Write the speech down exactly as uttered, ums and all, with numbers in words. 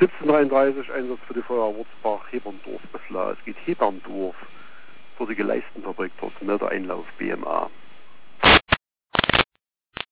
siebzehnhundertdreiunddreißig Einsatz für die Feuerwehr Wurzbach, Heberndorf, Öffla. Es geht Heberndorf vor die Geleistenfabrik dort, Melder Einlauf B M A.